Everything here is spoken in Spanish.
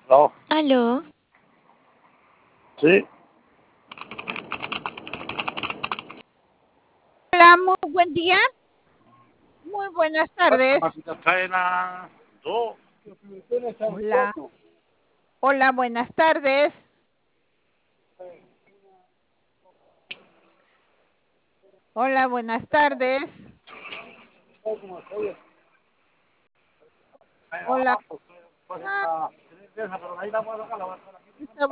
No, Aló, sí, Hola, muy buen día, muy buenas tardes. cadena 2. Hola, hola, buenas tardes. Hola, buenas tardes. Hola, ah, está